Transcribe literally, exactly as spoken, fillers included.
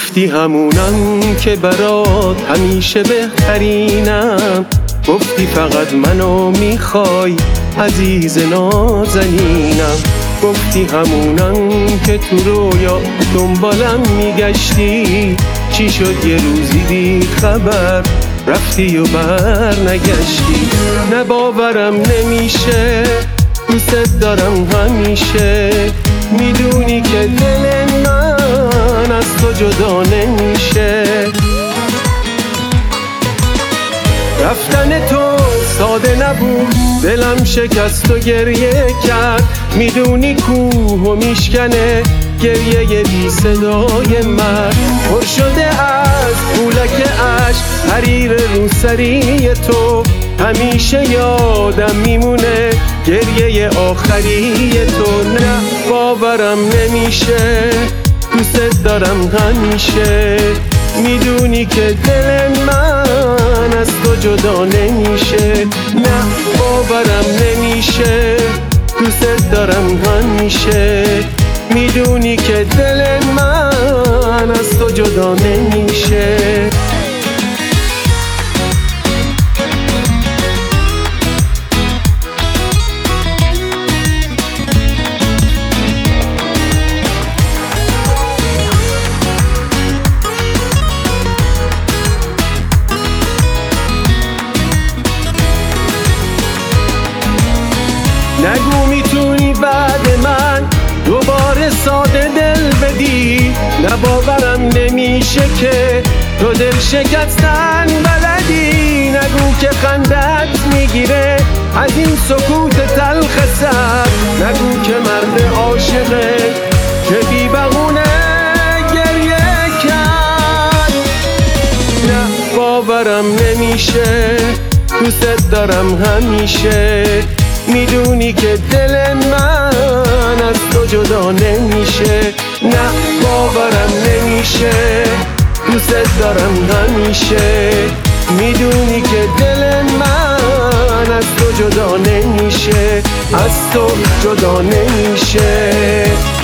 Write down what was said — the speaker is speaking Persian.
گفتی همونم که برات همیشه بهترینم، گفتی فقط منو میخوای عزیز نازنینم، گفتی همونم که تو رویا دنبالم میگشتی، چی شد یه روزی بی خبر رفتی و بر نگشتی. نه باورم نمیشه دوست دارم همیشه، میدونی که دل من از تو جدا نمیشه. رفتن تو ساده نبود، دلم شکست و گریه کرد، میدونی کوه و میشکنه گریه بی صدای من. پر شده از پولک عشق حریر روسری تو، همیشه یادم میمونه گریه آخری تو. نه باورم نمیشه دوست دارم همیشه، میدونی که دل من از تو جدا نمیشه. نه باورم نمیشه دوست دارم همیشه، میدونی که دل من از تو جدا نمیشه. نگو میتونی بعد من دوباره ساده دل بدی، نه باورم نمیشه که تو دل شکستن بلدی. نگو که خندت میگیره از این سکوت تلخ سر، نگو که مرد عاشقه که بی بهونه گریه کرد. نه باورم نمیشه دوست دارم همیشه، میدونی که دل من از تو جدا نمیشه. نه باورم نمیشه دوست دارم همیشه، میدونی که دل من از تو جدا نمیشه، از تو جدا نمیشه.